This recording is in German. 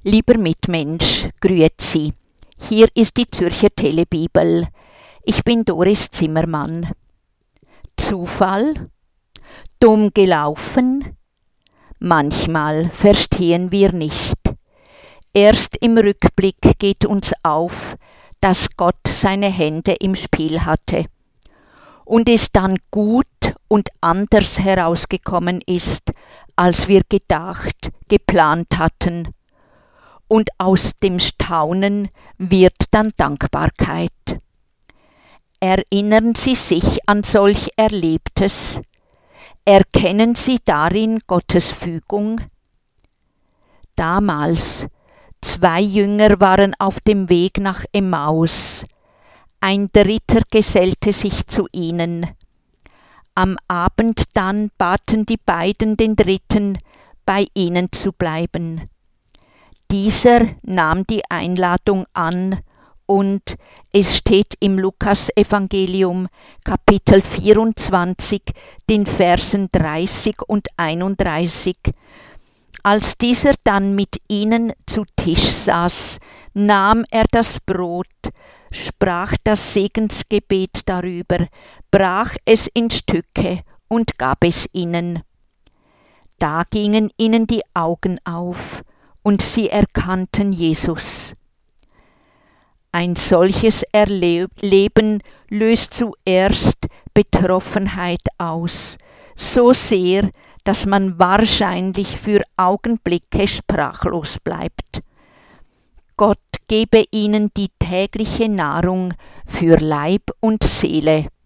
Lieber Mitmensch, grüezi. Hier ist die Zürcher Telebibel. Ich bin Doris Zimmermann. Zufall? Dumm gelaufen? Manchmal verstehen wir nicht. Erst im Rückblick geht uns auf, dass Gott seine Hände im Spiel hatte und es dann gut und anders herausgekommen ist, als wir gedacht, geplant hatten. Und aus dem Staunen wird dann Dankbarkeit. Erinnern Sie sich an solch Erlebtes? Erkennen Sie darin Gottes Fügung? Damals, 2 Jünger waren auf dem Weg nach Emmaus. Ein dritter gesellte sich zu ihnen. Am Abend dann baten die beiden den Dritten, bei ihnen zu bleiben. Dieser nahm die Einladung an und es steht im Lukasevangelium Kapitel 24, den Versen 30 und 31. Als dieser dann mit ihnen zu Tisch saß, nahm er das Brot, sprach das Segensgebet darüber, brach es in Stücke und gab es ihnen. Da gingen ihnen die Augen auf, und sie erkannten Jesus. Ein solches Erleben löst zuerst Betroffenheit aus, so sehr, dass man wahrscheinlich für Augenblicke sprachlos bleibt. Gott gebe ihnen die tägliche Nahrung für Leib und Seele.